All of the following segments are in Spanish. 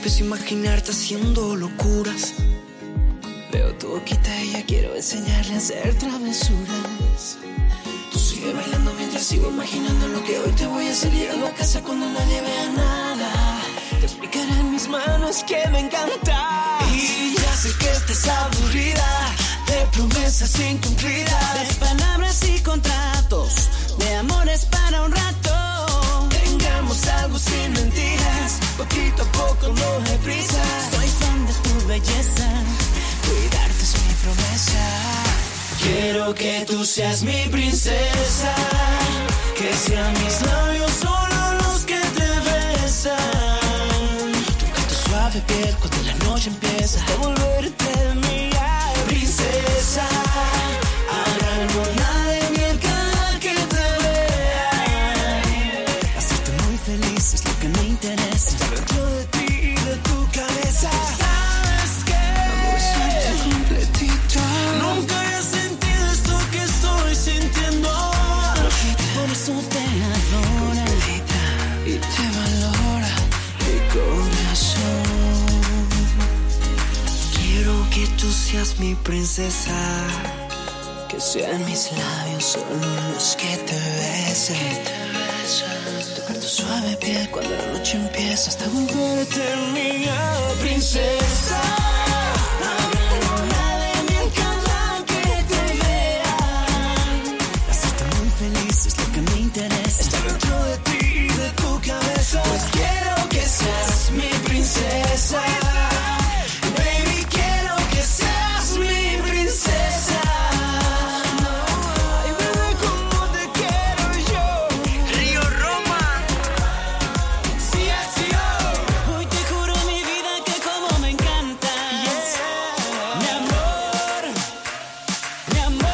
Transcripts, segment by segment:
empiezo a imaginarte haciendo locuras. Veo tu boquita y ya quiero enseñarle a hacer travesuras. Tú sigue bailando mientras sigo imaginando lo que hoy te voy a hacer. Llegando a casa cuando nadie vea nada, te explicaré en mis manos que me encanta. Y ya sé que estás aburrida de promesas incumplidas, de palabras y contratos, de amores para un rato. Tengamos algo sin mentiras, poquito a poco, no hay prisa. Soy fan de tu belleza, cuidarte es mi promesa. Quiero que tú seas mi princesa, que sean mis labios solo los que te besan. Tocar tu suave piel cuando la noche empieza a volverte mía, princesa. Habrá luna de miel cada que te vea. Hacerte muy feliz es lo que me interesa. Estar dentro de ti y de tu cabeza. ¿Sabes qué? Amor, suerte completito. Nunca había sentido esto que estoy sintiendo. Por eso te adora y te valora mi corazón. Quiero que tú seas mi princesa, que sean mis labios solo los que te besen. Tocar tu suave piel cuando la noche empieza hasta volverte mía, princesa. Habrá luna de miel cada que te vea. Hacerte muy feliz es lo que me interesa. Estar dentro de ti y de tu cabeza. Pues quiero que seas mi princesa. Baby, quiero que seas mi princesa. Ay, bebé, como te quiero yo. Río Roma. Sí, así yo. Hoy te juro mi vida que como me encanta. Yes. Mi amor, mi amor.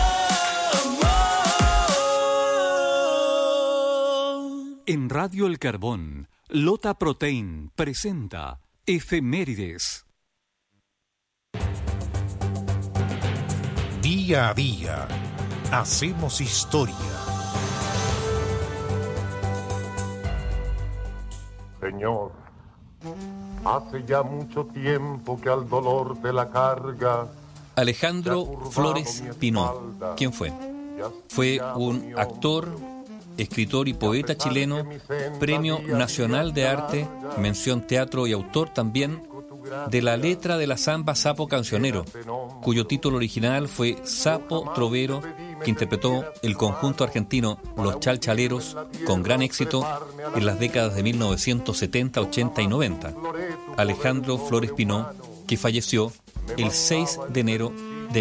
En Radio El Carbón, Lota Protein presenta Efemérides. Día a día, hacemos historia. Señor, hace ya mucho tiempo que al dolor de la carga. Alejandro Flores Pinó, ¿quién fue? Fue un actor, escritor y poeta chileno, Premio Nacional de Arte, mención teatro y autor también de la letra de la samba Sapo Cancionero, cuyo título original fue Sapo Trovero, que interpretó el conjunto argentino Los Chalchaleros con gran éxito en las décadas de 1970, 80 y 90. Alejandro Flores Pinó, que falleció el 6 de enero de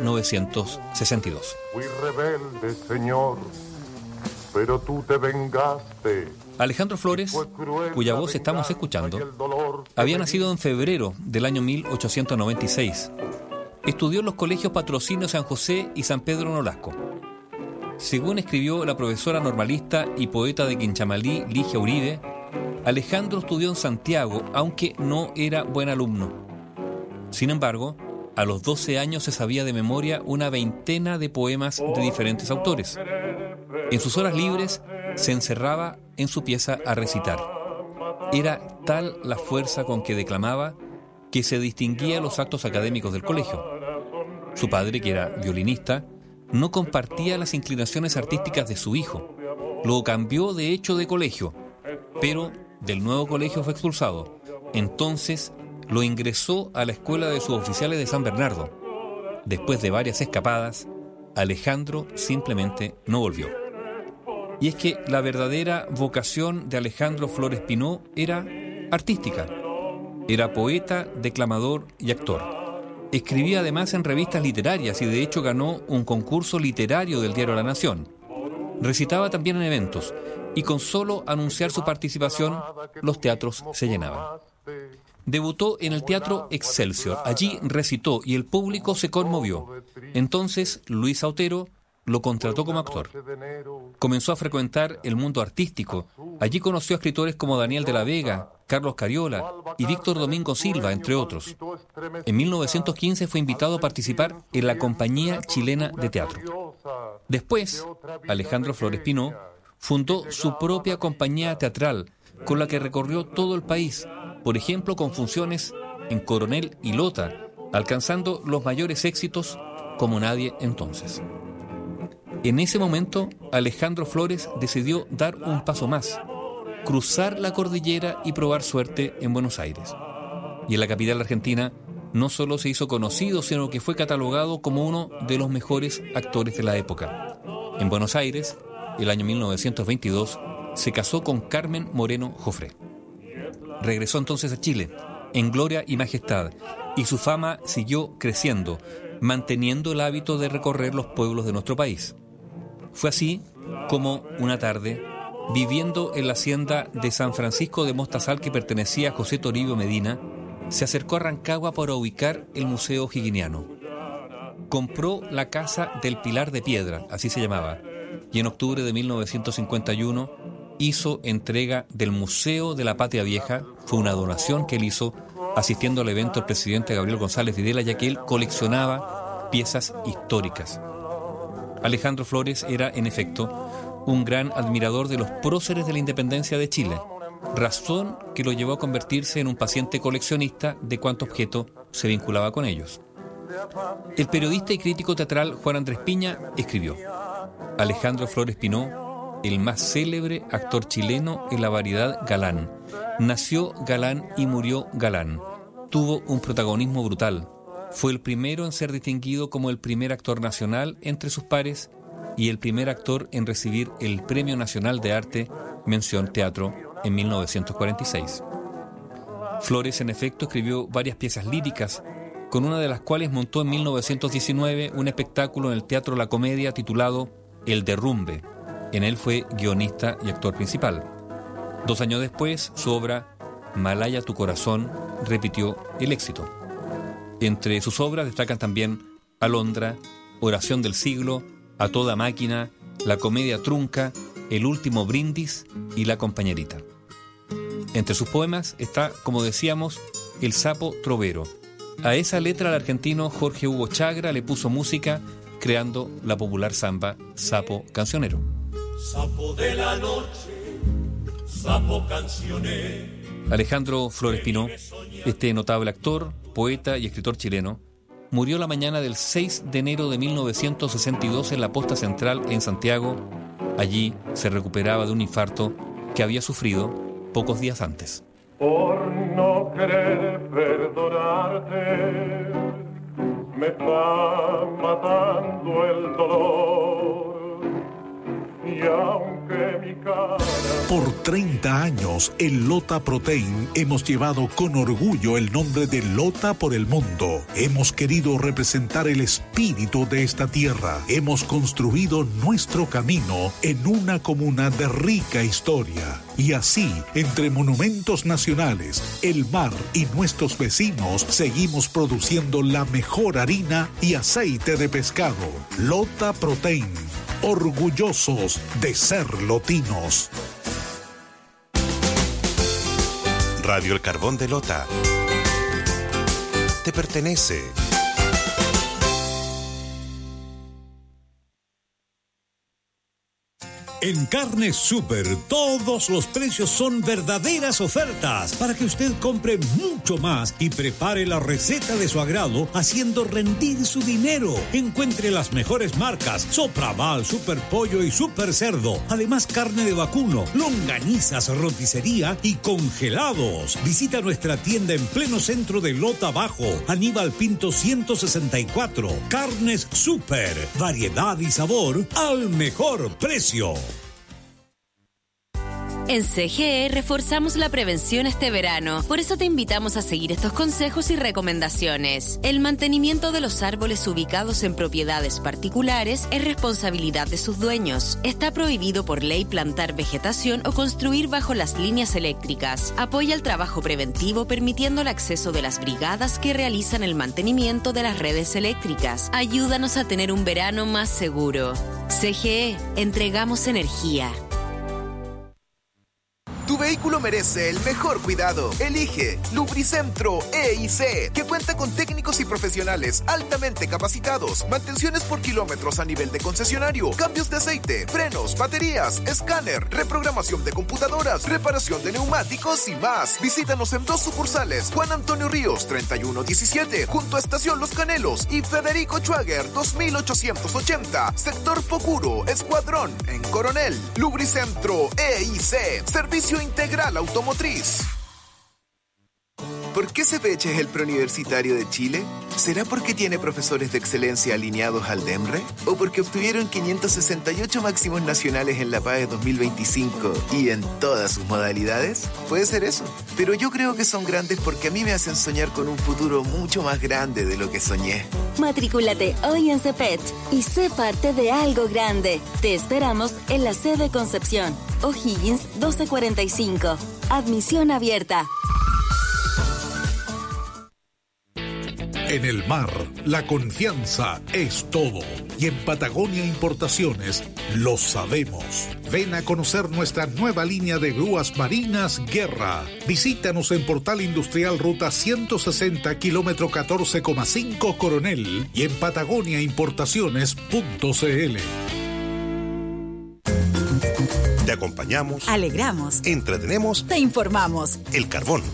1962. Fui rebelde, Señor, pero tú te vengaste. Alejandro Flores, cuya voz estamos escuchando, había nacido en febrero del año 1896. Estudió en los colegios Patrocinio San José y San Pedro Nolasco. Según escribió la profesora normalista y poeta de Quinchamalí, Ligia Uribe, Alejandro estudió en Santiago, aunque no era buen alumno. Sin embargo, a los 12 años se sabía de memoria una veintena de poemas de diferentes autores. En sus horas libres se encerraba en su pieza a recitar. Era tal la fuerza con que declamaba que se distinguía en los actos académicos del colegio. Su padre, que era violinista, no compartía las inclinaciones artísticas de su hijo. Lo cambió de hecho de colegio, pero del nuevo colegio fue expulsado. Entonces lo ingresó a la escuela de suboficiales de San Bernardo. Después de varias escapadas, Alejandro simplemente no volvió. Y es que la verdadera vocación de Alejandro Flores Pinó era artística. Era poeta, declamador y actor. Escribía además en revistas literarias y de hecho ganó un concurso literario del diario La Nación. Recitaba también en eventos y con solo anunciar su participación, los teatros se llenaban. Debutó en el Teatro Excelsior. Allí recitó y el público se conmovió. Entonces Luis Autero lo contrató como actor. Comenzó a frecuentar el mundo artístico. Allí conoció a escritores como Daniel de la Vega, Carlos Cariola y Víctor Domingo Silva, entre otros. En 1915 fue invitado a participar en la Compañía Chilena de Teatro. Después, Alejandro Flores Pinó fundó su propia compañía teatral, con la que recorrió todo el país, por ejemplo con funciones en Coronel y Lota, alcanzando los mayores éxitos como nadie entonces. En ese momento, Alejandro Flores decidió dar un paso más, cruzar la cordillera y probar suerte en Buenos Aires. Y en la capital argentina no solo se hizo conocido, sino que fue catalogado como uno de los mejores actores de la época. En Buenos Aires, el año 1922, se casó con Carmen Moreno Jofré. Regresó entonces a Chile, en gloria y majestad, y su fama siguió creciendo, manteniendo el hábito de recorrer los pueblos de nuestro país. Fue así como una tarde, viviendo en la hacienda de San Francisco de Mostazal que pertenecía a José Toribio Medina, se acercó a Rancagua para ubicar el Museo Higginiano. Compró la Casa del Pilar de Piedra, así se llamaba, y en octubre de 1951 hizo entrega del Museo de la Patria Vieja. Fue una donación que él hizo asistiendo al evento el presidente Gabriel González Videla, ya que él coleccionaba piezas históricas. Alejandro Flores era, en efecto, un gran admirador de los próceres de la independencia de Chile, razón que lo llevó a convertirse en un paciente coleccionista de cuanto objeto se vinculaba con ellos. El periodista y crítico teatral Juan Andrés Piña escribió: Alejandro Flores Pinó, el más célebre actor chileno en la variedad galán. Nació galán y murió galán. Tuvo un protagonismo brutal. Fue el primero en ser distinguido como el primer actor nacional entre sus pares y el primer actor en recibir el Premio Nacional de Arte Mención Teatro en 1946. Flores, en efecto, escribió varias piezas líricas, con una de las cuales montó en 1919 un espectáculo en el Teatro La Comedia titulado El Derrumbe. En él fue guionista y actor principal. 2 años después, su obra Malaya tu corazón repitió el éxito. Entre sus obras destacan también Alondra, Oración del siglo, A toda máquina, La comedia trunca, El último brindis y La compañerita. Entre sus poemas está, como decíamos, El sapo trovero. A esa letra el argentino Jorge Hugo Chagra le puso música, creando la popular samba Sapo Cancionero. Sapo de la noche, sapo cancionero. Alejandro Flores Pinó, este notable actor, poeta y escritor chileno, murió la mañana del 6 de enero de 1962 en la Posta Central en Santiago. Allí se recuperaba de un infarto que había sufrido pocos días antes. Por no querer perdonarte, me está matando el dolor. Y aunque mi cara... Por 30 años, en Lota Protein hemos llevado con orgullo el nombre de Lota por el mundo. Hemos querido representar el espíritu de esta tierra. Hemos construido nuestro camino en una comuna de rica historia. Y así, entre monumentos nacionales, el mar y nuestros vecinos, seguimos produciendo la mejor harina y aceite de pescado. Lota Protein. Orgullosos de ser lotinos. Radio El Carbón de Lota te pertenece. En Carnes Super, todos los precios son verdaderas ofertas para que usted compre mucho más y prepare la receta de su agrado haciendo rendir su dinero. Encuentre las mejores marcas: Sopraval, Super Pollo y Super Cerdo. Además, carne de vacuno, longanizas, roticería y congelados. Visita nuestra tienda en pleno centro de Lota Bajo, Aníbal Pinto 164. Carnes Super, variedad y sabor al mejor precio. En CGE reforzamos la prevención este verano. Por eso te invitamos a seguir estos consejos y recomendaciones. El mantenimiento de los árboles ubicados en propiedades particulares es responsabilidad de sus dueños. Está prohibido por ley plantar vegetación o construir bajo las líneas eléctricas. Apoya el trabajo preventivo permitiendo el acceso de las brigadas que realizan el mantenimiento de las redes eléctricas. Ayúdanos a tener un verano más seguro. CGE, entregamos energía. Tu vehículo merece el mejor cuidado. Elige Lubricentro E&C, que cuenta con técnicos y profesionales altamente capacitados. Mantenciones por kilómetros a nivel de concesionario, cambios de aceite, frenos, baterías, escáner, reprogramación de computadoras, reparación de neumáticos y más. Visítanos en 2 sucursales: Juan Antonio Ríos 3117, junto a Estación Los Canelos, y Federico Schwager 2880, sector Pocuro, Escuadrón, en Coronel. Lubricentro E&C, servicio integral automotriz. ¿Por qué CEPECH es el preuniversitario de Chile? ¿Será porque tiene profesores de excelencia alineados al DEMRE? ¿O porque obtuvieron 568 máximos nacionales en la PAE 2025 y en todas sus modalidades? Puede ser eso, pero yo creo que son grandes porque a mí me hacen soñar con un futuro mucho más grande de lo que soñé. Matricúlate hoy en CEPECH y sé parte de algo grande. Te esperamos en la sede Concepción, O'Higgins 1245. Admisión abierta. En el mar, la confianza es todo. Y en Patagonia Importaciones lo sabemos. Ven a conocer nuestra nueva línea de grúas marinas Guerra. Visítanos en Portal Industrial Ruta 160, kilómetro 14,5 Coronel, y en patagoniaimportaciones.cl. Te acompañamos, alegramos, entretenemos, te informamos. El Carbón.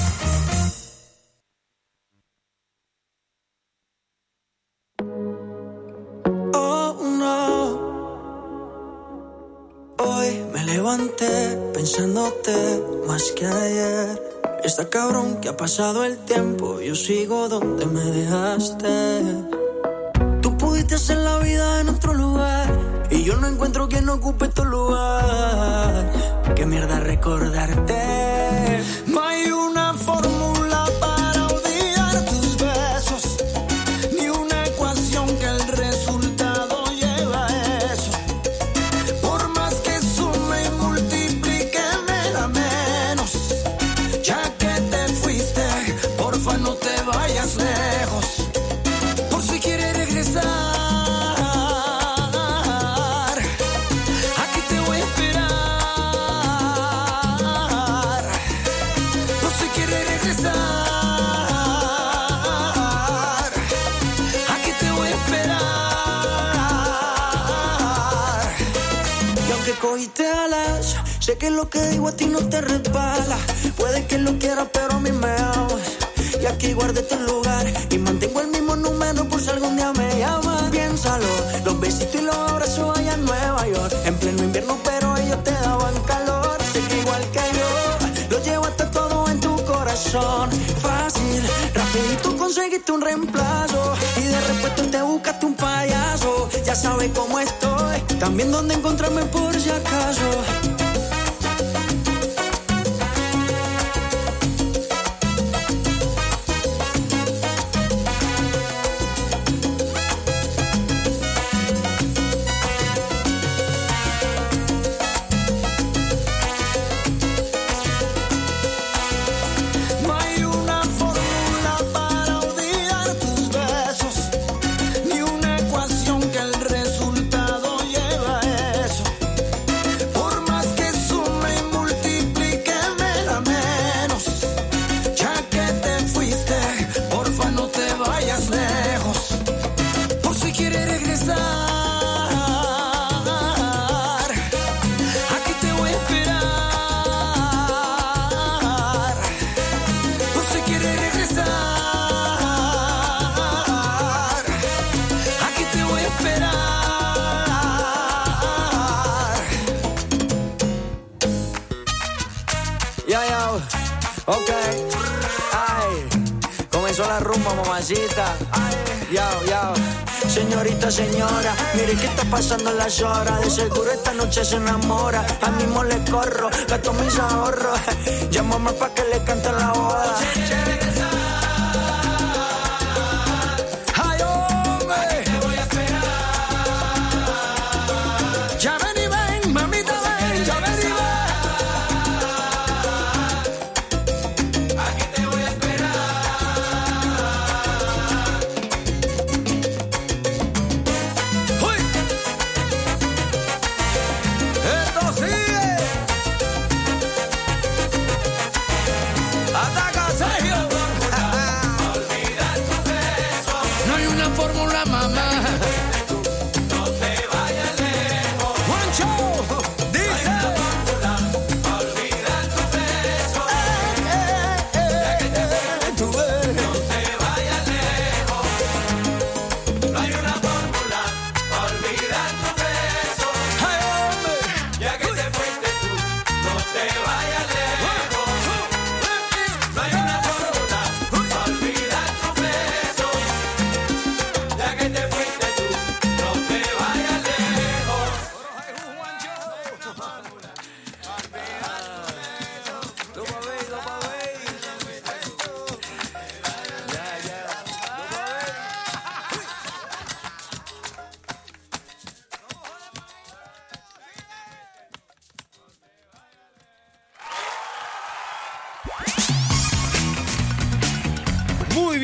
Pensándote más que ayer. Está cabrón que ha pasado el tiempo, yo sigo donde me dejaste. Tú pudiste hacer la vida en otro lugar y yo no encuentro quien ocupe tu lugar. Qué mierda recordarte. No hay una fórmula para olvidar tus besos, ni una ecuación que el resultado lleve a eso. Por más que sume y multiplique me da menos. Ya que te fuiste, porfa no te vayas lejos. Por si quieres regresar, aquí te voy a esperar. Por si quieres regresar, aquí te voy a esperar. Y aunque cogiste alas, sé que lo que digo a ti no te resbala. Puede que lo quieras, pero a mí me amas. Y aquí guardé tu lugar y mantengo el mismo número por si algún día me llamas. Piénsalo, los besitos y los abrazos allá en Nueva York. En pleno invierno, pero ellos te daban calor. Sé que igual que yo, lo llevaste todo en tu corazón. Fácil, rapidito conseguiste un reemplazo y de repente te buscaste un payaso. Ya sabes cómo estoy, también dónde encontrarme por si acaso. No hay una fórmula para olvidar tus besos, ni una ecuación que el resultado lleve a eso. Por más que sume y multiplique me da menos. Ya que te fuiste, porfa no te vayas lejos. Por si quieres regresar, aquí te voy a esperar. Por si quieres regresar, aquí te voy a esperar. Ya, ok. Ay, comenzó la rumba, mamacita. Ay, ya. Señorita, señora, mire que está pasando las horas. De seguro esta noche se enamora. Al mismo le corro, gasto mis ahorros. Llámame pa' que le cante la boda. Ay, hombre, te voy a esperar. Ya ven y ven, mamita, ven, ya ven y ven. Aquí te voy a esperar. ¡Uy! Esto sigue.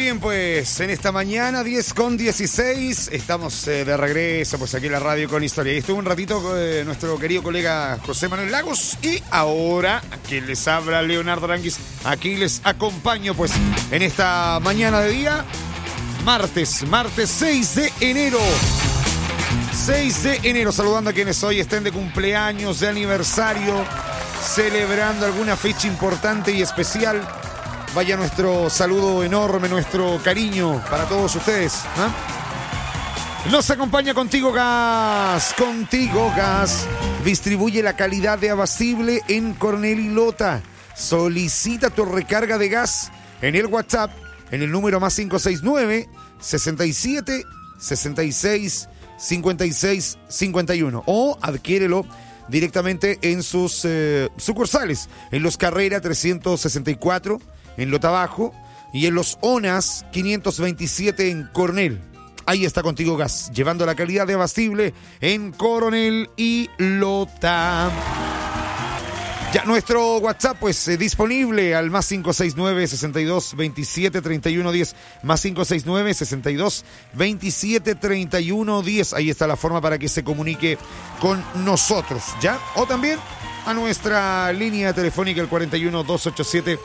bien, pues en esta mañana 10:16 estamos de regreso pues aquí en la radio con historia. Y estuvo un ratito nuestro querido colega José Manuel Lagos y ahora aquí les habla Leonardo Aranguis. Aquí les acompaño pues en esta mañana de día, martes 6 de enero. 6 de enero, saludando a quienes hoy estén de cumpleaños, de aniversario, celebrando alguna fecha importante y especial. Vaya nuestro saludo enorme, nuestro cariño para todos ustedes. Nos acompaña Contigo Gas. Contigo Gas distribuye la calidad de Abastible en Coronel y Lota. Solicita tu recarga de gas en el WhatsApp en el número más 569 67 66 56 51 o adquiérelo directamente en sus sucursales, en Los Carrera 364 en Lota Bajo y en Los Onas 527 en Coronel. Ahí está Contigo Gas, llevando la calidad de Abastible en Coronel y Lota. Ya nuestro WhatsApp pues disponible al más 569 62 27 31 10, más 569 62 27 31 10. Ahí está la forma para que se comunique con nosotros, ¿ya? O también a nuestra línea telefónica el 41 287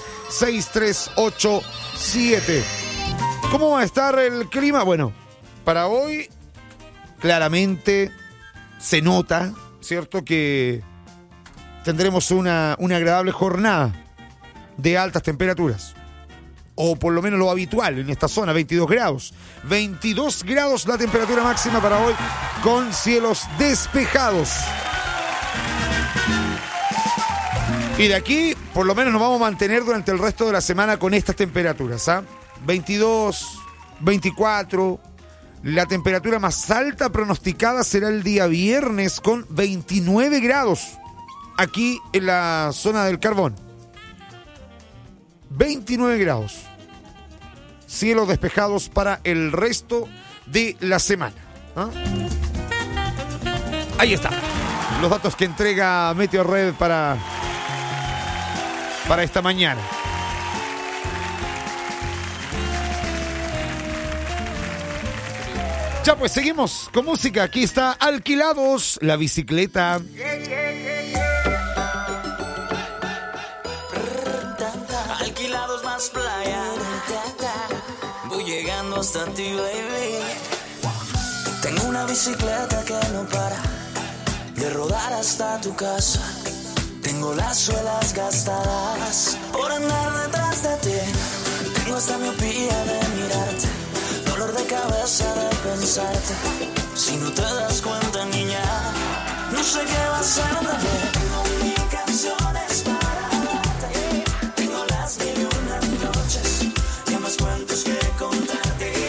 6387. ¿Cómo va a estar el clima? Bueno, para hoy claramente se nota, ¿cierto?, que tendremos una agradable jornada de altas temperaturas. O por lo menos lo habitual en esta zona, 22 grados. 22 grados la temperatura máxima para hoy con cielos despejados. Y de aquí, por lo menos nos vamos a mantener durante el resto de la semana con estas temperaturas, 22, 24. La temperatura más alta pronosticada será el día viernes con 29 grados. Aquí en la zona del Carbón. 29 grados. Cielos despejados para el resto de la semana. Ahí está. Los datos que entrega Meteo Red para esta mañana. Ya pues seguimos con música. Aquí está Alquilados, la bicicleta. Alquilados más playa. Voy llegando hasta ti, baby. Tengo una bicicleta que no para de rodar hasta tu casa. Tengo las suelas gastadas por andar detrás de ti. Tengo esta miopía de mirarte, dolor de cabeza de pensarte. Si no te das cuenta, niña, no sé qué va a ser de mí. Tengo mil canciones para darte, tengo las mil y una noches, y más cuentos que contarte.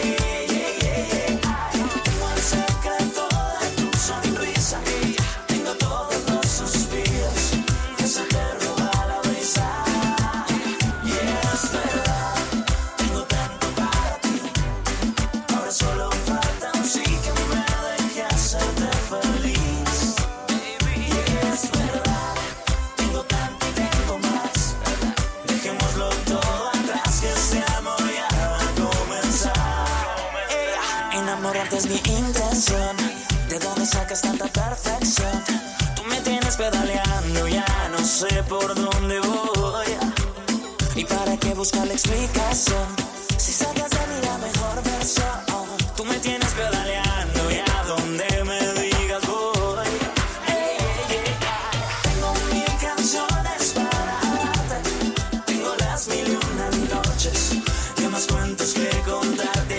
Tengo el secreto de tu sonrisa, tengo todos los suspiros que se te roba la brisa. Y es verdad, tengo tanto para ti. Ahora solo falta un sí que me deje hacerte feliz. Baby, y es verdad, tengo tanto y tengo más. Dejémoslo todo atrás, que este amor ya va a comenzar. Enamorarte es mi intención. ¿De dónde sacas tanta perfección? Tú me tienes pedaleando, ya no sé por dónde voy. ¿Y para qué buscar la explicación? Si sacas de mí la mejor versión. Tú me tienes pedaleando, y a donde me digas voy. Tengo mil canciones para darte, tengo las mil y una noches, y más cuentos que contarte.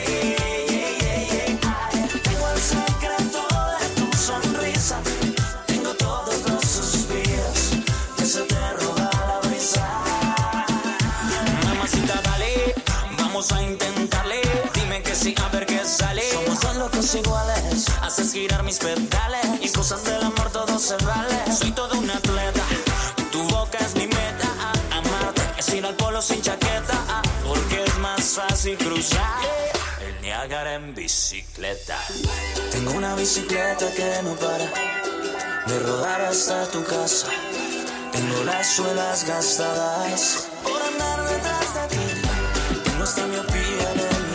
Tengo el secreto de tu sonrisa, tengo todos los suspiros que se te roba la brisa. Mamacita, dale, vamos a intentarle. Dime que sí, a ver qué sale. Somos dos locos iguales, haces girar mis pedales, y cosas del amor todo se vale. Soy todo un atleta, tu boca es mi meta. Amarte es ir al polo sin chaqueta, porque es más fácil cruzar el Niágara en bicicleta. Tengo una bicicleta que no para de rodar hasta tu casa. Tengo las suelas gastadas por andar detrás de ti. Tengo esta miopía de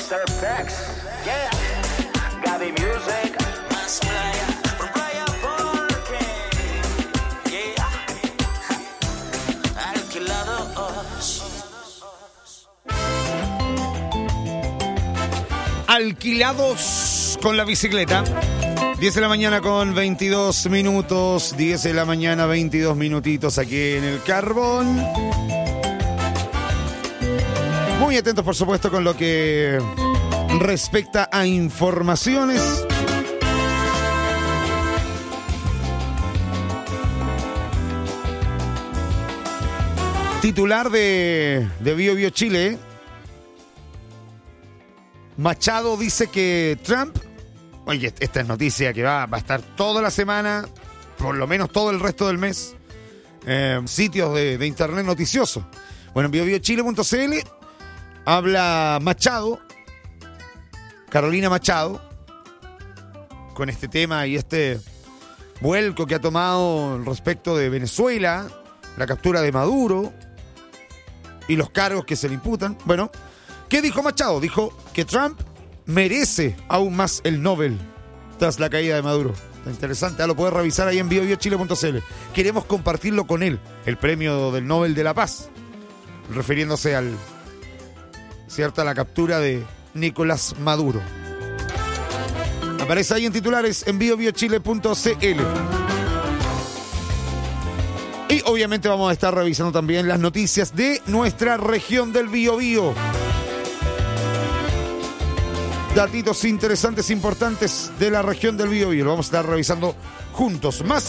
Mr. Pex, yeah, Gaby Music, más playa, playa porque, yeah, Alquilados con la bicicleta. 10 de la mañana con 22 minutos. 10 de la mañana, 22 minutitos aquí en el Carbón. Muy atentos, por supuesto, con lo que respecta a informaciones. Titular de Bio Chile, Machado dice que Trump, oye, esta es noticia que va a estar toda la semana, por lo menos todo el resto del mes, sitios de internet noticiosos. Bueno, en biobiochile.cl habla Machado, Carolina Machado, con este tema y este vuelco que ha tomado respecto de Venezuela, la captura de Maduro y los cargos que se le imputan. Bueno, ¿qué dijo Machado? Dijo que Trump merece aún más el Nobel tras la caída de Maduro. Está interesante, lo puedes revisar ahí en biobiochile.cl. Queremos compartirlo con él, el premio del Nobel de la Paz, refiriéndose a la captura de Nicolás Maduro. Aparece ahí en titulares en biobiochile.cl. Y obviamente vamos a estar revisando también las noticias de nuestra región del Biobío. Datitos interesantes, importantes de la región del Biobío. Lo vamos a estar revisando juntos. Más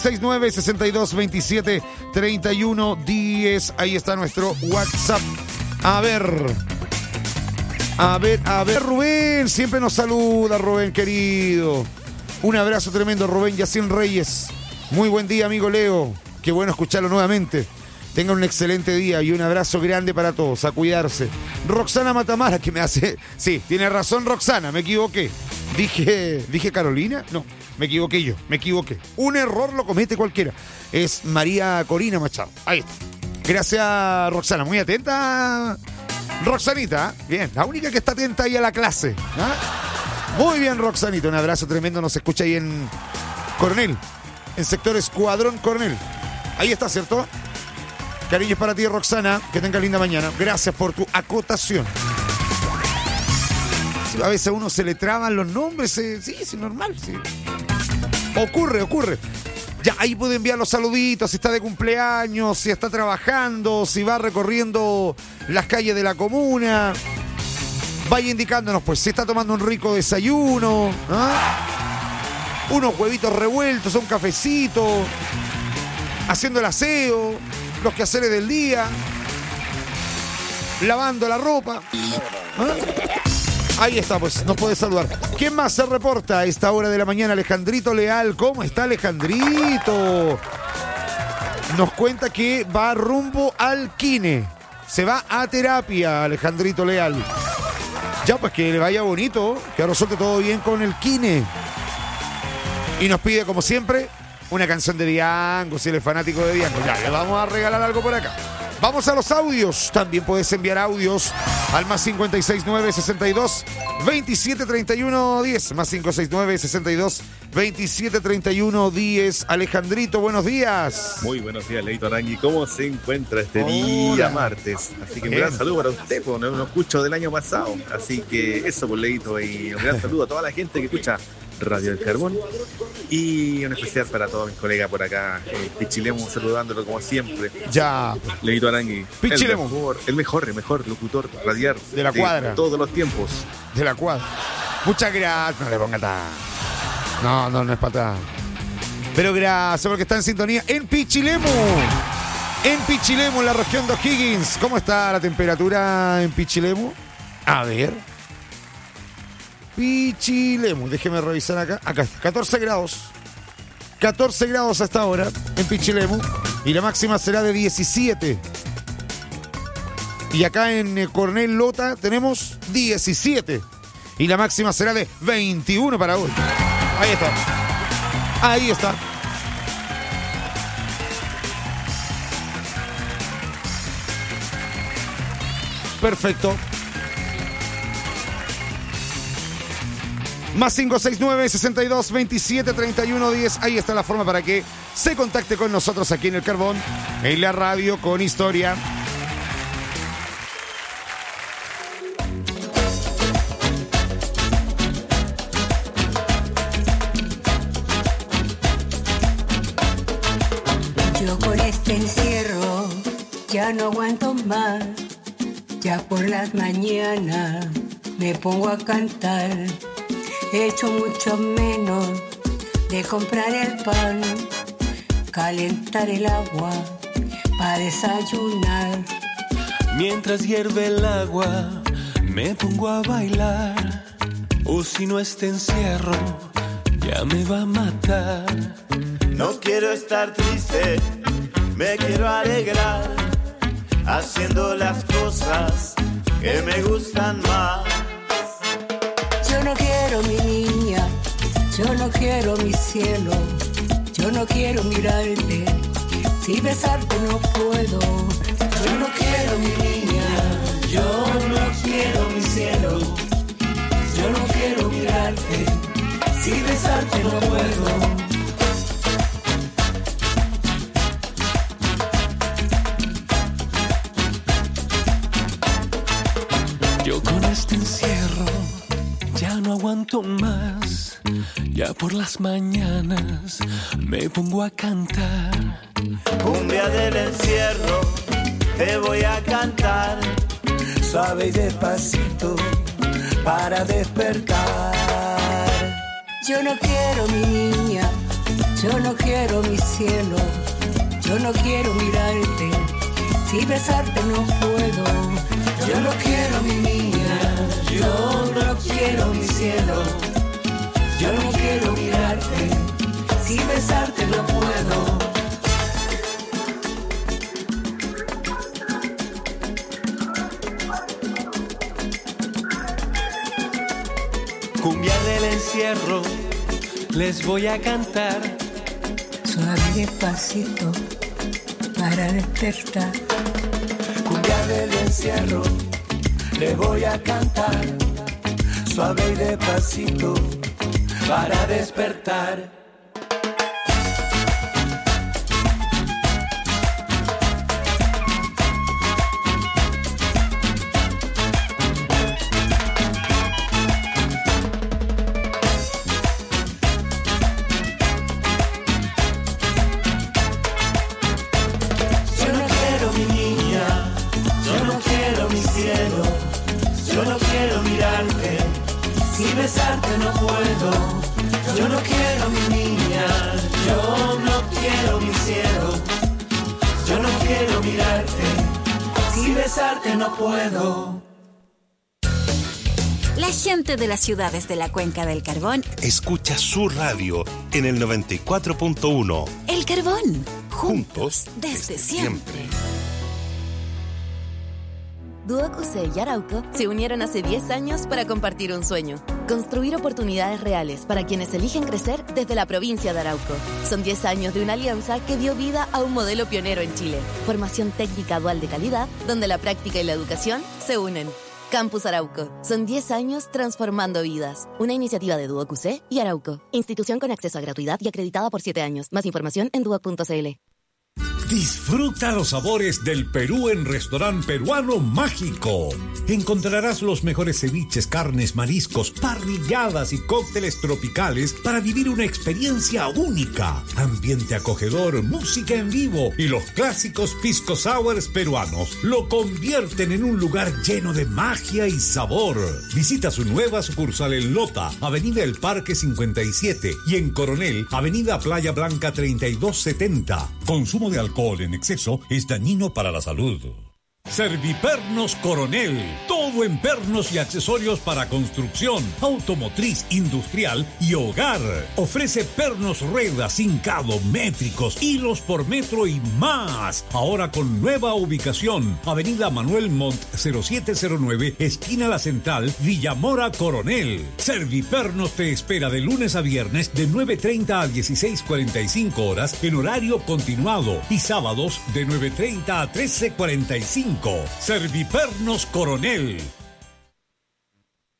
569-6227-3110. Ahí está nuestro WhatsApp. A ver, Rubén, siempre nos saluda, Rubén querido. Un abrazo tremendo, Rubén Yacín Reyes. Muy buen día, amigo Leo. Qué bueno escucharlo nuevamente. Tengan un excelente día y un abrazo grande para todos. A cuidarse. Roxana Matamara, que me hace... Sí, tiene razón Roxana, me equivoqué. ¿Dije Carolina? No, me equivoqué yo, me equivoqué. Un error lo comete cualquiera. Es María Corina Machado. Ahí está. Gracias, Roxana. Muy atenta, Roxanita. Bien, la única que está atenta ahí a la clase. Muy bien, Roxanita. Un abrazo tremendo. Nos escucha ahí en Coronel, en sector Escuadrón Coronel. Ahí está, ¿cierto? Cariños para ti, Roxana. Que tenga linda mañana. Gracias por tu acotación. Sí, a veces a uno se le traban los nombres. Sí, es normal. Sí. Ocurre. Ya, ahí puede enviar los saluditos, si está de cumpleaños, si está trabajando, si va recorriendo las calles de la comuna. Vaya indicándonos, pues, si está tomando un rico desayuno, unos huevitos revueltos, un cafecito, haciendo el aseo, los quehaceres del día, lavando la ropa. Ahí está, pues, nos puede saludar. ¿Quién más se reporta a esta hora de la mañana? Alejandrito Leal. ¿Cómo está, Alejandrito? Nos cuenta que va rumbo al kine. Se va a terapia, Alejandrito Leal. Ya, pues, que le vaya bonito, que resulte todo bien con el kine. Y nos pide, como siempre, una canción de Diango, si él es fanático de Diango. Ya, le vamos a regalar algo por acá. Vamos a los audios. También puedes enviar audios al más 569-62-2731-10. Más 569-62-2731-10. Alejandrito, buenos días. Muy buenos días, Leito Arangui. ¿Cómo se encuentra este día martes? Así que un gran saludo para usted, pues no lo escucho del año pasado. Así que eso, pues, Leito. Y un gran saludo a toda la gente que escucha Radio El Carbón. Y un especial para todos mis colegas por acá. Pichilemo, saludándolo como siempre. Ya. Leito Arangui. Pichilemo. El mejor locutor radial de la cuadra. Todos los tiempos. De la cuadra. Muchas gracias. No le ponga tan. No es para atrás. Pero gracias porque está en sintonía en Pichilemo. En Pichilemo, en la región de O'Higgins. ¿Cómo está la temperatura en Pichilemo? A ver. Pichilemo, déjeme revisar acá. Acá está, 14 grados. 14 grados hasta ahora en Pichilemo. Y la máxima será de 17. Y acá en Coronel Lota tenemos 17. Y la máxima será de 21 para hoy. Ahí está. Ahí está. Perfecto. Más 569-6227-3110. Ahí está la forma para que se contacte con nosotros aquí en El Carbón, en la radio con historia. Yo con este encierro ya no aguanto más. Ya por las mañanas me pongo a cantar. He hecho mucho menos de comprar el pan, calentar el agua para desayunar. Mientras hierve el agua, me pongo a bailar. O si no este encierro, ya me va a matar. No quiero estar triste, me quiero alegrar, haciendo las cosas que me gustan más. Yo no quiero mi niña, yo no quiero mi cielo, yo no quiero mirarte, si besarte no puedo. Yo no quiero mi niña, yo no quiero mi cielo, yo no quiero mirarte, si besarte no puedo. Yo con este encierro ya no aguanto más. Ya por las mañanas me pongo a cantar. Cumbia del encierro, te voy a cantar, suave y despacito, para despertar. Yo no quiero mi niña, yo no quiero mi cielo, yo no quiero mirarte, si besarte no puedo. Yo no quiero mi niña, yo no quiero mi cielo, yo no quiero mirarte, si besarte no puedo. Cumbia del encierro, les voy a cantar. Suave y despacito, para despertar. Cumbia del encierro, le voy a cantar, suave y despacito, para despertar. Besarte no puedo, yo no quiero mi niña, yo no quiero mi cielo, yo no quiero mirarte, si besarte no puedo. La gente de las ciudades de la Cuenca del Carbón escucha su radio en el 94.1. El Carbón, juntos desde siempre. Duocuse y Arauco se unieron hace 10 años para compartir un sueño. Construir oportunidades reales para quienes eligen crecer desde la provincia de Arauco. Son 10 años de una alianza que dio vida a un modelo pionero en Chile. Formación técnica dual de calidad, donde la práctica y la educación se unen. Campus Arauco. Son 10 años transformando vidas. Una iniciativa de Duocuse y Arauco. Institución con acceso a gratuidad y acreditada por 7 años. Más información en duoc.cl. Disfruta los sabores del Perú en Restaurante Peruano Mágico. Encontrarás los mejores ceviches, carnes, mariscos, parrilladas y cócteles tropicales para vivir una experiencia única. Ambiente acogedor, música en vivo y los clásicos pisco sours peruanos lo convierten en un lugar lleno de magia y sabor. Visita su nueva sucursal en Lota, Avenida El Parque 57, y en Coronel, Avenida Playa Blanca 3270. Consumo de alcohol en exceso es dañino para la salud. Servipernos Coronel, todo en pernos y accesorios para construcción, automotriz, industrial y hogar. Ofrece pernos ruedas, hincado, métricos, hilos por metro y más. Ahora con nueva ubicación, Avenida Manuel Montt 0709, esquina La Central, Villamora Coronel. Servipernos te espera de lunes a viernes de 9:30 a 16:45 horas en horario continuado y sábados de 9:30 a 13:45. Servipernos Coronel.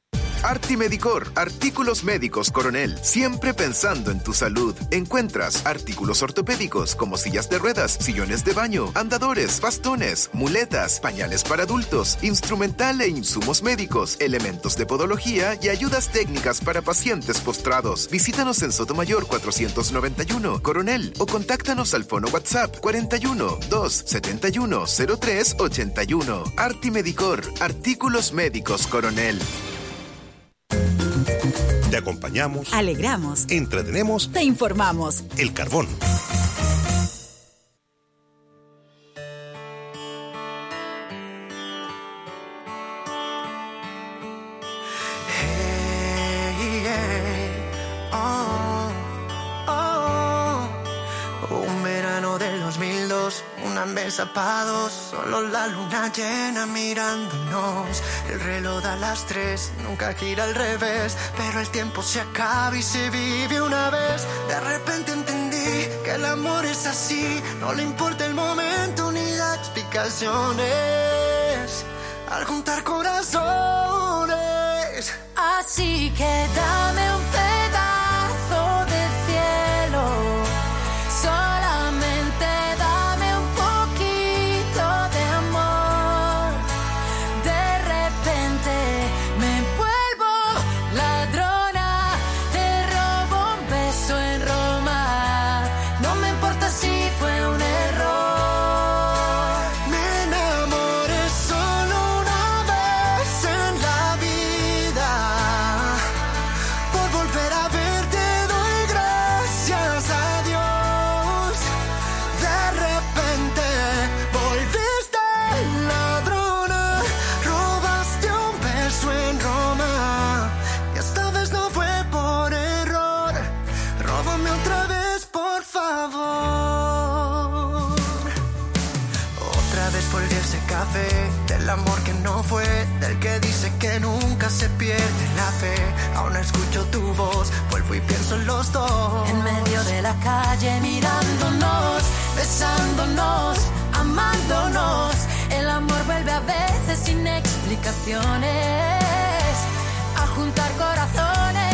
Artimedicor, artículos médicos Coronel, siempre pensando en tu salud. Encuentras artículos ortopédicos como sillas de ruedas, sillones de baño, andadores, bastones, muletas, pañales para adultos, instrumental e insumos médicos, elementos de podología y ayudas técnicas para pacientes postrados. Visítanos en Sotomayor 491, Coronel, o contáctanos al fono WhatsApp 41 271 03 81. Artimedicor, artículos médicos Coronel. Te acompañamos, alegramos, entretenemos, te informamos. El Carbón. Un verano del 2002, una mesa pa' dos, solo la luna llena mirándonos. El reloj da las 3, nunca gira al revés, pero el tiempo se acaba y se vive una vez. De repente entendí que el amor es así, no le importa el momento ni da explicaciones. Al juntar corazones, así que dame un pedazo del cielo. Solamente dame un poquito de amor. De repente me vuelvo ladrona. Te robo un beso en Roma. No me importa si fue un error. me enamoré solo una vez en la vida. Por volver a verte doy gracias a Dios. De repente volviste ladrona, robaste un beso en Roma. Y esta vez no fue por error. Róbame otra vez, por favor. Otra vez volví a ese café, del amor que no fue, del que dice que nunca se pierde la fe. Aún escucho tu voz, vuelvo y pienso en los dos. En medio de la calle mirándonos, besándonos, amándonos. El amor vuelve a veces sin explicaciones a juntar corazones.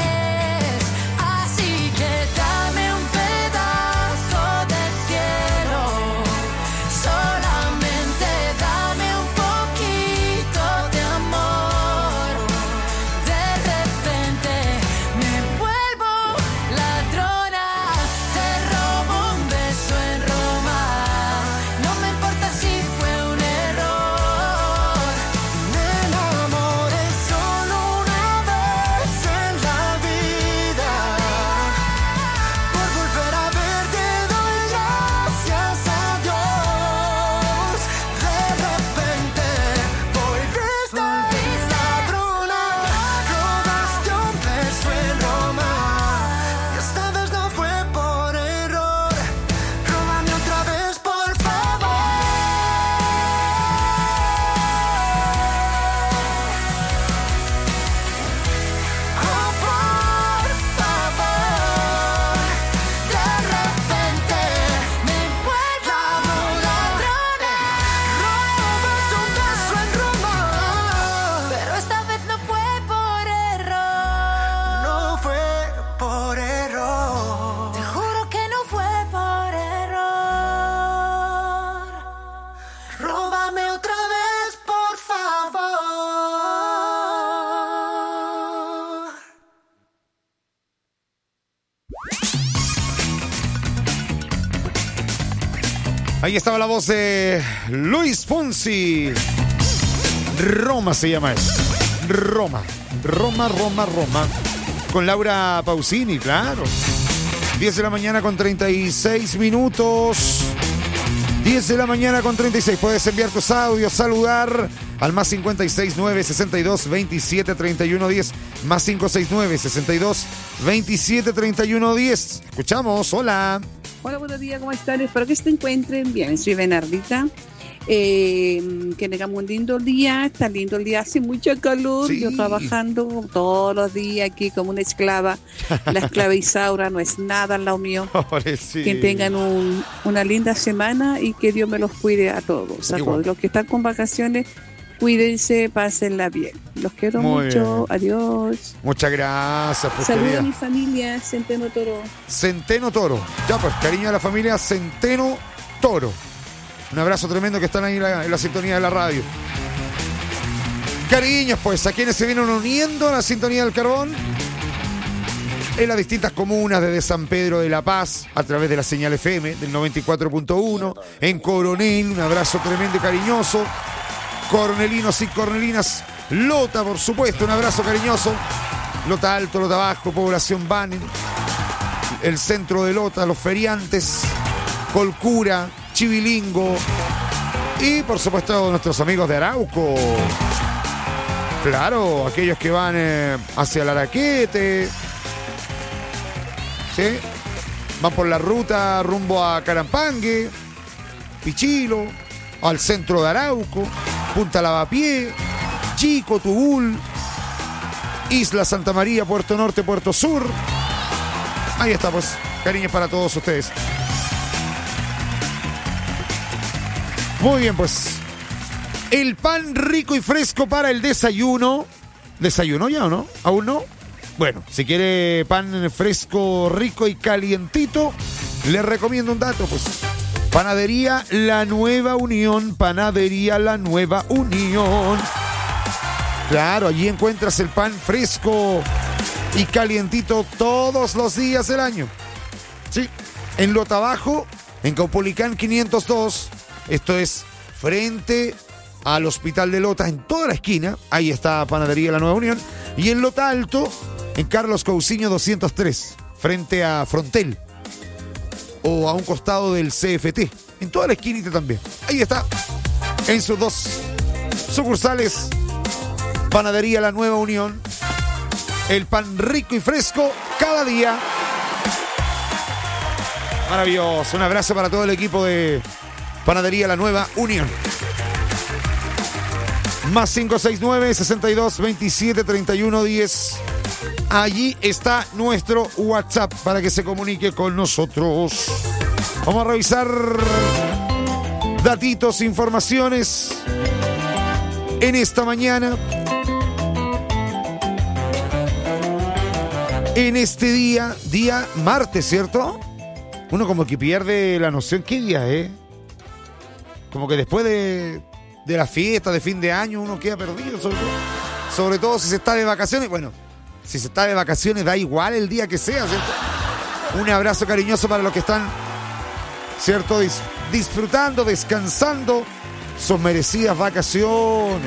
Así que dame un pedazo del cielo. Solamente dame un poquito de amor. De repente me vuelvo ladrona. Te robo un beso en Roma. No me importa si fue un error. Me enamoré solo una vez en la vida. Por volver a verte doy gracias a Dios. De repente volviste ladrona, robaste un beso en Roma. Y esta vez no fue por error. Róbame otra vez, por favor. Oh, por favor. De repente me vuelvo ladrona. Robas un beso en Roma. Pero esta vez no fue por error. No fue por error. Te juro que no fue por error. Róbame otra vez, por favor. Ahí estaba la voz de Luis Fonsi. Roma se llama eso. Roma. Con Laura Pausini, claro. 10 de la mañana con 36 minutos. 10 de la mañana con 36. Puedes enviar tus audios, saludar al más 56 962 27 31 10. Más 569 62 27 31 10. Escuchamos, hola. Hola, buenos días, ¿cómo están? Espero que se encuentren bien. Soy Bernardita. Que tengamos un lindo día. Está lindo el día, hace mucho calor. Sí. Yo trabajando todos los días aquí como una esclava. La esclava Isaura no es nada al lado mío. Pobrecito. Que tengan una linda semana y que Dios me los cuide a todos. A todos los que están con vacaciones, Cuídense, pásenla bien. Los quiero Muy mucho. bien. Adiós. Muchas gracias, pues, Saludos querida. a mi familia, Centeno Toro. Centeno Toro. Ya, pues, cariño a la familia Centeno Toro. Un abrazo tremendo que están ahí en la sintonía de la radio. Cariños, pues, a quienes se vienen uniendo a la sintonía del carbón en las distintas comunas desde San Pedro de la Paz, a través de la señal FM del 94.1, en Coronel, un abrazo tremendo y cariñoso. Cornelinos y cornelinas, Lota, por supuesto, un abrazo cariñoso. Lota Alto, Lota Bajo, Población Banen, el centro de Lota, los feriantes, Colcura, Chivilingo y, por supuesto, nuestros amigos de Arauco. Claro, aquellos que van hacia el Araquete, ¿sí? Van por la ruta rumbo a Carampangue, Pichilo, al centro de Arauco, Punta Lavapié, Chico, Tubul, Isla Santa María, Puerto Norte, Puerto Sur. Ahí está, pues, cariños para todos ustedes. Muy bien, pues. El pan rico y fresco para el desayuno. ¿Desayuno ya o no? ¿Aún no? Bueno, si quiere pan fresco, rico y calientito, le recomiendo un dato, pues. Panadería La Nueva Unión, Panadería La Nueva Unión. Claro, allí encuentras el pan fresco y calientito todos los días del año. Sí, en Lota Bajo, en Caupolicán 502, esto es frente al Hospital de Lota, en toda la esquina, ahí está Panadería La Nueva Unión. Y en Lota Alto, en Carlos Cousiño 203, frente a Frontel, o a un costado del CFT, en toda la esquinita también. Ahí está, en sus dos sucursales, Panadería La Nueva Unión. El pan rico y fresco cada día. Maravilloso. Un abrazo para todo el equipo de Panadería La Nueva Unión. Más 569-6227-3110. Allí está nuestro WhatsApp para que se comunique con nosotros. Vamos a revisar datitos, informaciones en esta mañana. En este día martes, ¿cierto? Uno como que pierde la noción. ¿Qué día es? Como que después de la fiesta de fin de año uno queda perdido, sobre todo si se está de vacaciones. Bueno, si se está de vacaciones da igual el día que sea, ¿cierto? Un abrazo cariñoso para los que están, ¿cierto? Disfrutando, descansando sus merecidas vacaciones.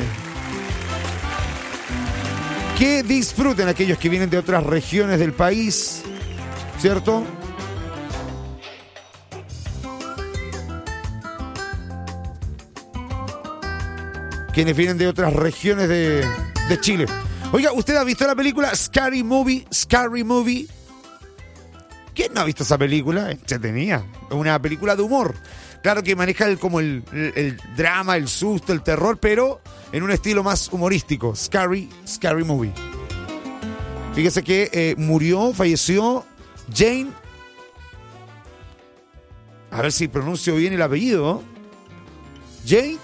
Que disfruten aquellos que vienen de otras regiones del país, ¿cierto? Quienes vienen de otras regiones de Chile. Oiga, ¿usted ha visto la película Scary Movie? Scary Movie. ¿Quién no ha visto esa película? Entretenida. Es una película de humor. Claro que maneja como el drama, el susto, el terror, pero en un estilo más humorístico. Scary Movie. Fíjese que falleció Jane. A ver si pronuncio bien el apellido. Jane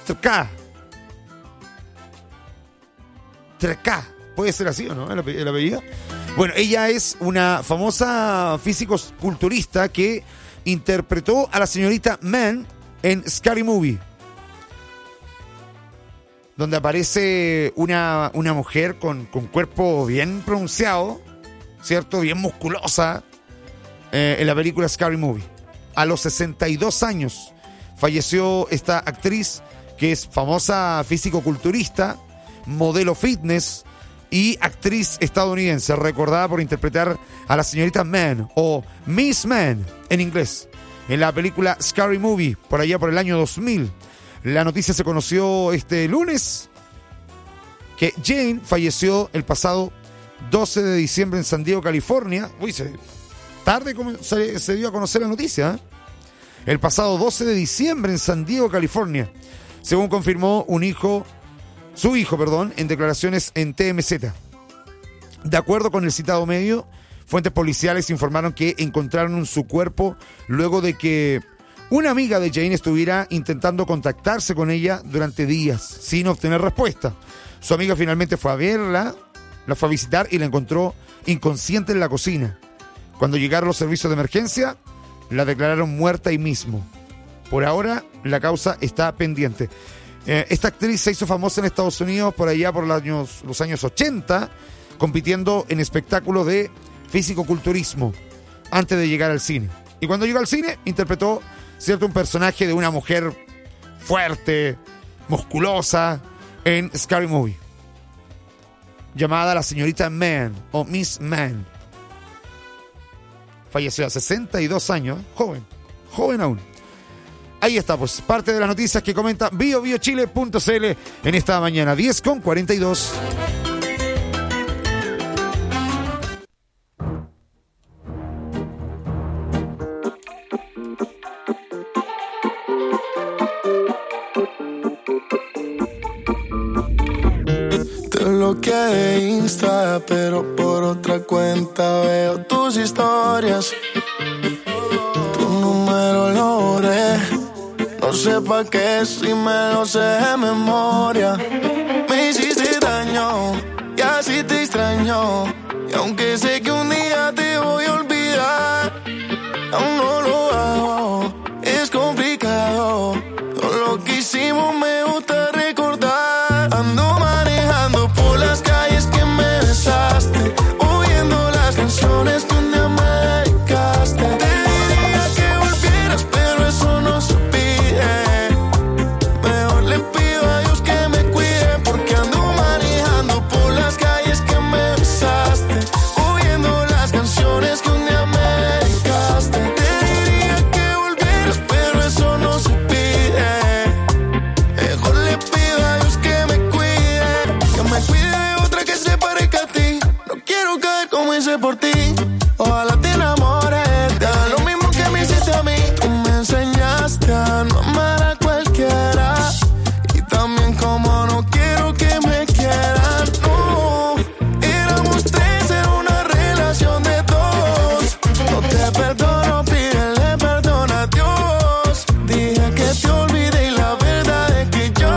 Treka. Puede ser así o no, el apellido. Bueno, ella es una famosa físico-culturista que interpretó a la señorita Mann en Scary Movie, donde aparece una mujer con cuerpo bien pronunciado, ¿cierto? Bien musculosa, en la película Scary Movie. A los 62 años falleció esta actriz que es famosa físico-culturista, modelo fitness y actriz estadounidense, recordada por interpretar a la señorita Mann o Miss Mann en inglés, en la película Scary Movie, por allá por el año 2000. La noticia se conoció este lunes, que Jane falleció el pasado 12 de diciembre en San Diego, California. Tarde se dio a conocer la noticia, ¿eh? El pasado 12 de diciembre en San Diego, California, según confirmó su hijo, en declaraciones en TMZ. De acuerdo con el citado medio, fuentes policiales informaron que encontraron su cuerpo luego de que una amiga de Jane estuviera intentando contactarse con ella durante días sin obtener respuesta. Su amiga finalmente fue a verla, la fue a visitar y la encontró inconsciente en la cocina. Cuando llegaron los servicios de emergencia, la declararon muerta ahí mismo. Por ahora, la causa está pendiente. Esta actriz se hizo famosa en Estados Unidos por allá por los años 80, compitiendo en espectáculos de físico-culturismo antes de llegar al cine. Y cuando llegó al cine, interpretó, ¿cierto?, un personaje de una mujer fuerte, musculosa, en Scary Movie, llamada la señorita Mann o Miss Mann. Falleció a 62 años, joven aún. Ahí está, pues, parte de las noticias que comenta biobiochile.cl en esta mañana, 10:42. Te bloqueé de Insta, pero por otra cuenta veo tus historias. Tu número lo borré. No sé pa' qué si me lo sé de memoria. Me hiciste daño y así te extraño. Y aunque sé que un día te voy a olvidar, aún no lo hago, es complicado. Todo lo que hicimos me gusta recordar. Ando manejando por las calles que me besaste, oyendo las canciones que un día me dedicaste. Te diría que volvieras, pero eso no se pide. Mejor le pido a Dios que me cuide, porque ando manejando por las calles que me besaste, oyendo las canciones que un día me dedicaste. Te diría que volvieras, pero eso no se pide. Mejor le pido a Dios que me cuide de otra que se parezca a ti. No quiero caer como hice por ti. Ojalá te enamores, te haga lo mismo que me hiciste a mí. Tú me enseñaste a no amar a cualquiera, y también como no quiero que me quieran. No, éramos tres, era una relación de dos. No te perdono, pídele perdón a Dios. Dije que te olvidé y la verdad es que yo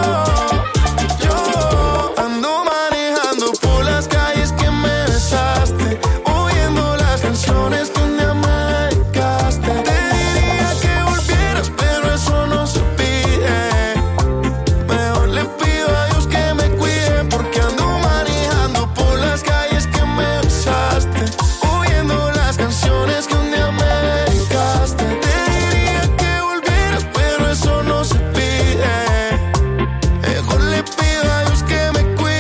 ando manejando por las calles que me besaste, oyendo las canciones que un día me dedicaste. Te diría que volvieras, pero eso no se pide. Mejor le pido a Dios que me cuide, porque ando manejando por las calles que me besaste, oyendo las canciones que un día me dedicaste. Te diría que volvieras, pero eso no se pide. Mejor le pido a Dios que me cuide.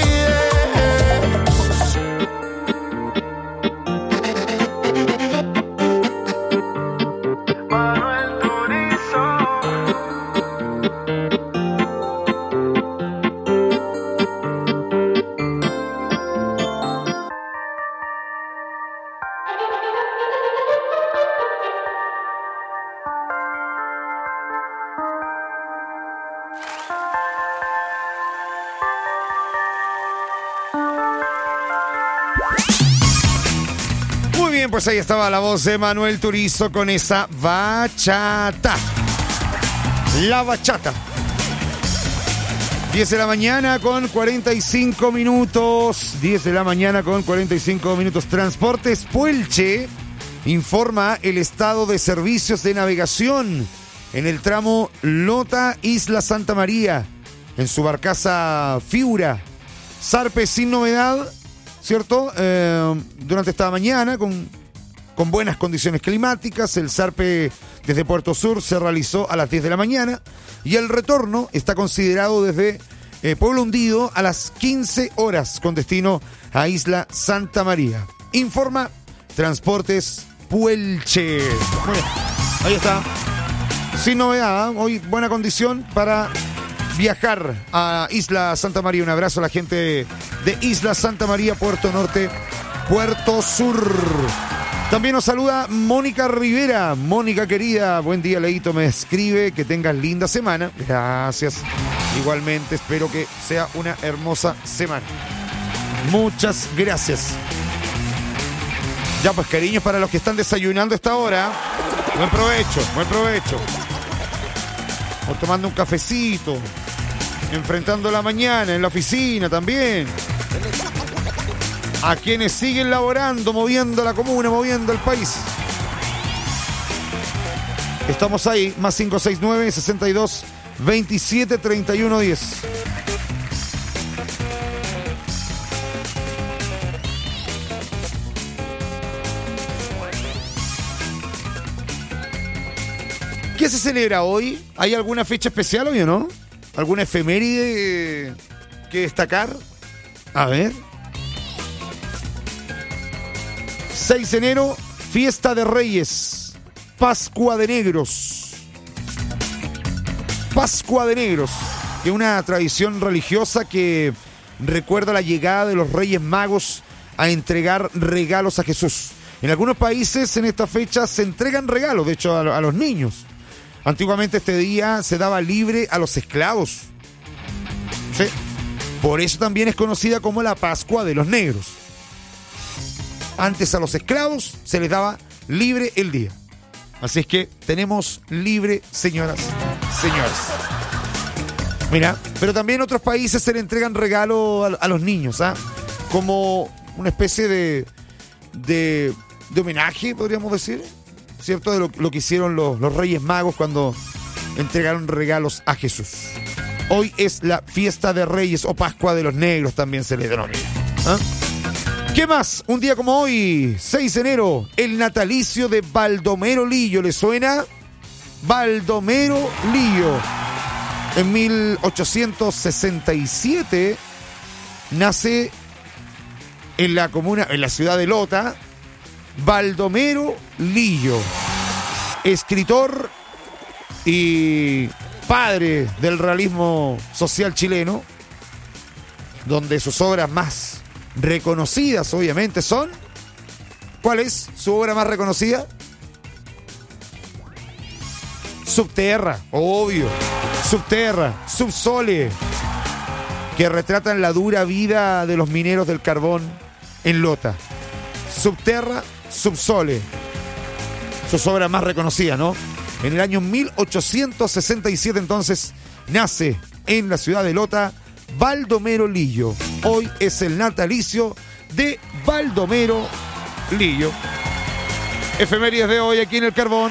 Manuel Turizo. Muy bien, pues ahí estaba la voz de Manuel Turizo con esa bachata. La bachata. 10 de la mañana con 45 minutos. 10 de la mañana con 45 minutos. Transportes Puelche informa el estado de servicios de navegación en el tramo Lota Isla Santa María, en su barcaza Fiura. Zarpe sin novedad, ¿cierto? Durante esta mañana, con buenas condiciones climáticas, el zarpe desde Puerto Sur se realizó a las 10 de la mañana y el retorno está considerado desde Pueblo Hundido a las 15 horas con destino a Isla Santa María. Informa Transportes Puelche. Muy bien, ahí está. Sin novedad, hoy buena condición para viajar a Isla Santa María. Un abrazo a la gente de Isla Santa María, Puerto Norte, Puerto Sur. También nos saluda Mónica Rivera. Mónica querida, buen día, Leito, me escribe que tengas linda semana. Gracias. Igualmente, espero que sea una hermosa semana. Muchas gracias. Ya pues, cariños para los que están desayunando a esta hora. Buen provecho, buen provecho. o tomando un cafecito, enfrentando la mañana en la oficina también. A quienes siguen laborando, moviendo la comuna, moviendo el país. Estamos ahí, más 569-62-27-31-10. ¿Qué se celebra hoy? ¿Hay alguna fecha especial hoy o no? ¿Alguna efeméride que destacar? A ver. 6 de enero, Fiesta de Reyes. Pascua de Negros. Pascua de Negros, que es una tradición religiosa que recuerda la llegada de los Reyes Magos a entregar regalos a Jesús. En algunos países en esta fecha se entregan regalos, de hecho a los niños. Antiguamente este día se daba libre a los esclavos. ¿Sí? Por eso también es conocida como la Pascua de los Negros. Antes a los esclavos se les daba libre el día. Así es que tenemos libre, señoras, señores. Mira, pero también en otros países se le entregan regalos a los niños, ¿ah? Como una especie de homenaje, podríamos decir, ¿cierto? De lo que hicieron los Reyes Magos cuando entregaron regalos a Jesús. Hoy es la Fiesta de Reyes o Pascua de los Negros, también se le denomina. ¿Ah? ¿Qué más? Un día como hoy, 6 de enero, el natalicio de Baldomero Lillo. ¿Le suena? Baldomero Lillo. En 1867 nace en la comuna, en la ciudad de Lota, Baldomero Lillo, escritor y padre del realismo social chileno, donde sus obras más reconocidas, obviamente, son... ¿Cuál es su obra más reconocida? Subterra, obvio. Subterra, Subsole, que retratan la dura vida de los mineros del carbón en Lota. Subterra, Subsole. Sus obras más reconocidas, ¿no? En el año 1867, entonces, nace en la ciudad de Lota Baldomero Lillo. Hoy es el natalicio de Baldomero Lillo. Efemérides de hoy aquí en el Carbón.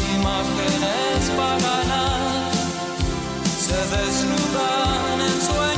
Se desnudan en sueños.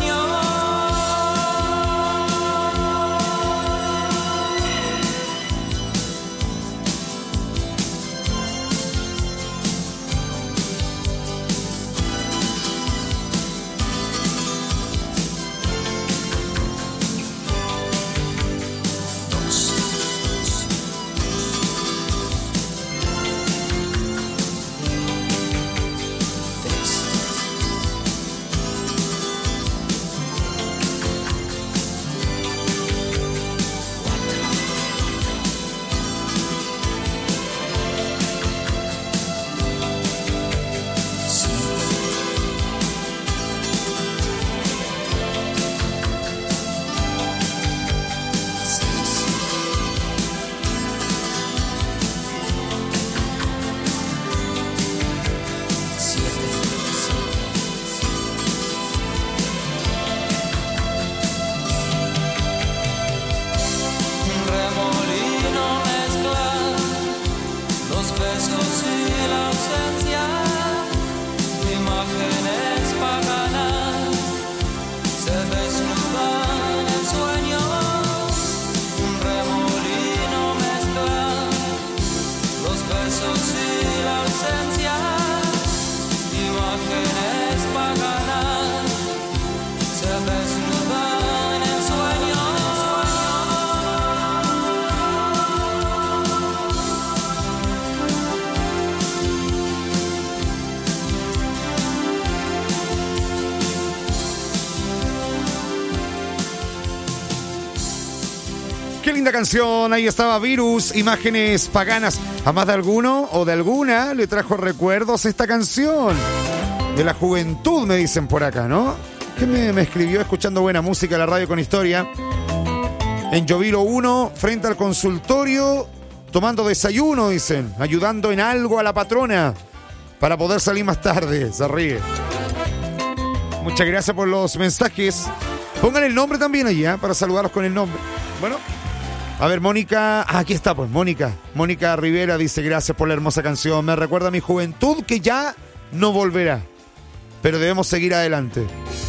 Qué linda canción, ahí estaba Virus, Imágenes Paganas. A más de alguno o de alguna le trajo recuerdos esta canción. De la juventud, me dicen por acá, ¿no? Que me escribió escuchando buena música, la radio con historia. En Llovilo 1, frente al consultorio, tomando desayuno, dicen. Ayudando en algo a la patrona para poder salir más tarde. Se ríe. Muchas gracias por los mensajes. Pongan el nombre también allí, para saludarlos con el nombre. Bueno, a ver, Mónica, aquí está pues, Mónica Rivera dice, gracias por la hermosa canción, me recuerda a mi juventud que ya no volverá, pero debemos seguir adelante.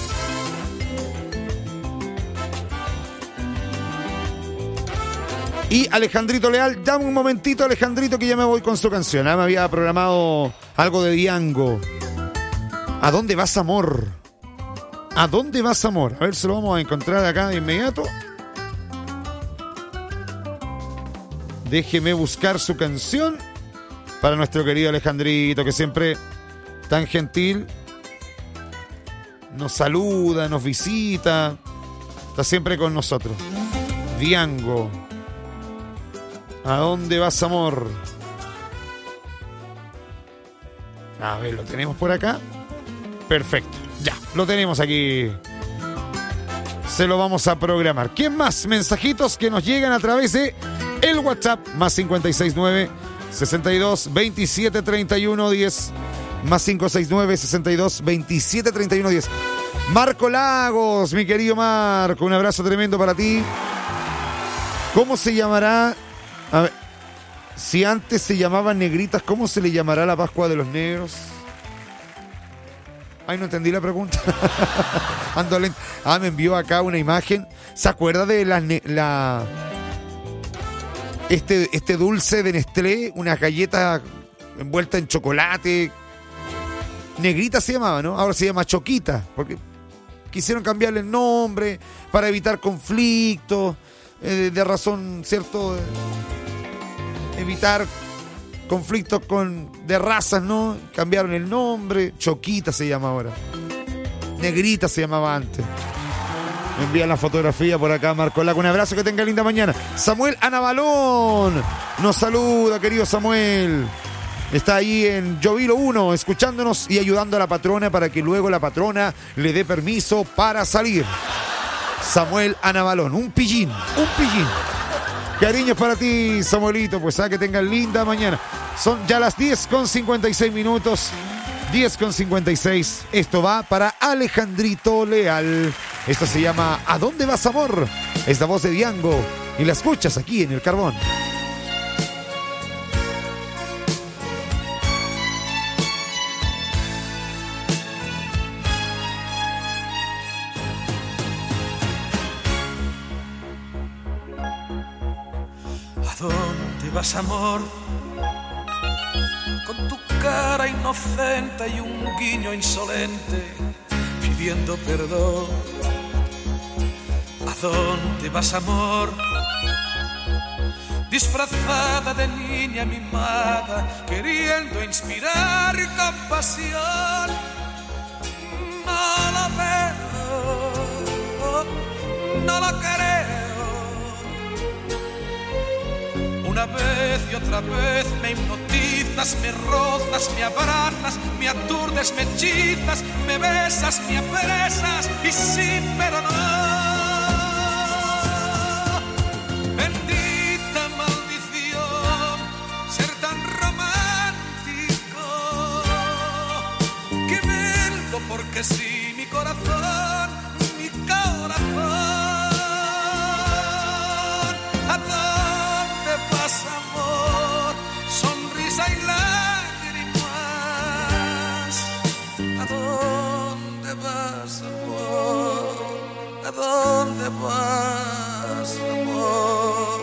Y Alejandrito Leal, dame un momentito, Alejandrito, que ya me voy con su canción. Me había programado algo de Diango. ¿A dónde vas, amor? ¿A dónde vas, amor? A ver si lo vamos a encontrar acá de inmediato. Déjeme buscar su canción para nuestro querido Alejandrito, que siempre tan gentil nos saluda, nos visita, está siempre con nosotros. Diango. ¿A dónde vas, amor? A ver, ¿lo tenemos por acá? Perfecto, ya, lo tenemos aquí. Se lo vamos a programar. ¿Quién más? Mensajitos que nos llegan a través de el WhatsApp, más 569 62 27 31 10. Más 569 62 27 31 10. Marco Lagos, mi querido Marco, un abrazo tremendo para ti. ¿Cómo se llamará? A ver, si antes se llamaban negritas, ¿cómo se le llamará la Pascua de los Negros? Ay, no entendí la pregunta. Ando lento. Me envió acá una imagen. ¿Se acuerda de este dulce de Nestlé? Una galleta envuelta en chocolate. Negrita se llamaba, ¿no? Ahora se llama Choquita, porque quisieron cambiarle el nombre para evitar conflictos, de razón, ¿cierto? Evitar conflictos de razas, ¿no? Cambiaron el nombre. Choquita se llama ahora. Negrita se llamaba antes. Me envían la fotografía por acá, Marco Lago. Un abrazo, que tenga linda mañana. Samuel Anabalón nos saluda, querido Samuel. Está ahí en Llovilo 1, escuchándonos y ayudando a la patrona para que luego la patrona le dé permiso para salir. Samuel Anabalón, un pillín. Cariños para ti, Samuelito, pues que tengan linda mañana. Son ya las 10:56 minutos. 10:56. Esto va para Alejandrito Leal. Esto se llama ¿A dónde vas, amor? Es la voz de Diango y la escuchas aquí en El Carbón. ¿A dónde vas, amor? Con tu cara inocente y un guiño insolente, pidiendo perdón. ¿A dónde vas, amor? Disfrazada de niña mimada, queriendo inspirar compasión. No lo veo, no lo creo. Una vez y otra vez me hipnotizas, me rozas, me abrazas, me aturdes, me hechizas, me besas, me apresas y sí, pero no. Bendita maldición, ser tan romántico, que vengo porque sí, mi corazón, mi corazón. Amor, sonrisa y lágrimas. ¿A dónde vas, amor? ¿A dónde vas, amor?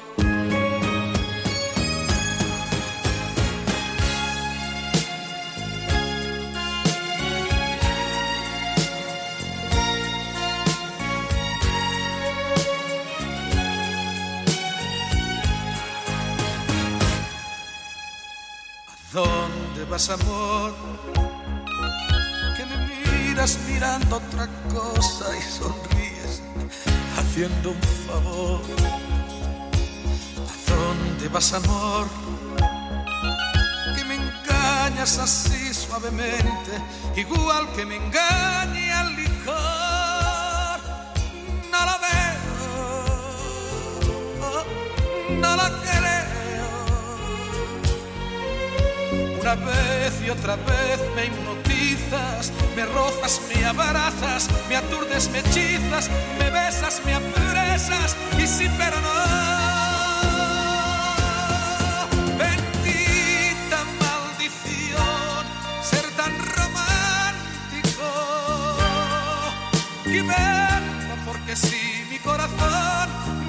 ¿Dónde vas, amor? Que me miras mirando otra cosa y sonríes, haciendo un favor. te vas, amor, que me engañas así suavemente, igual que me engaña el licor. No la veo, no la creo. Una vez y otra vez me hipnotizas, me rozas, me abrazas, me aturdes, me hechizas, me besas, me apresas y sí, pero no. Bendita maldición, ser tan romántico. Que venga porque sí, mi corazón